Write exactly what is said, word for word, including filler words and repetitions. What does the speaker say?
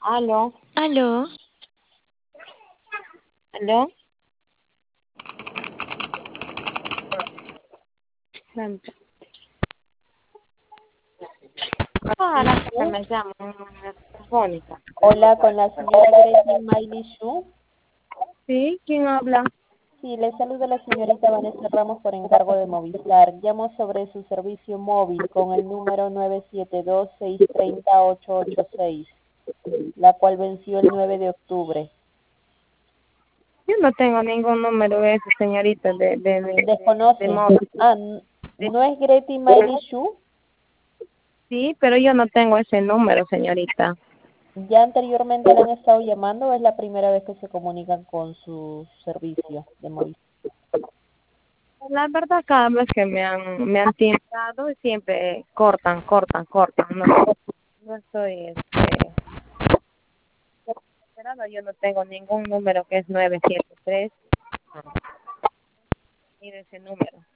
Aló, Aló, aló. Siempre. Para que me llamen telefónica. Hola, con la señora Gracie Miley Shu. Sí, ¿quién habla? Sí, le saluda la señorita Vanessa Ramos por encargo de Movistar. Llamo sobre su servicio móvil con el número nueve siete dos, seis tres cero, ocho ocho seis, la cual venció el nueve de octubre. Yo no tengo ningún número de ese, señorita, de, de, de, de Desconoce. móvil. Ah, n- ¿no es Gracie Miley Shu? Sí, pero yo no tengo ese número, señorita. ¿Ya anteriormente le han estado llamando o es la primera vez que se comunican con su servicio de Movistar? La verdad, cada vez que me han, me han timbrado, siempre cortan, cortan, cortan. No, no estoy, este, desesperada. Yo no tengo ningún número que es nueve siete tres, ni de ese número.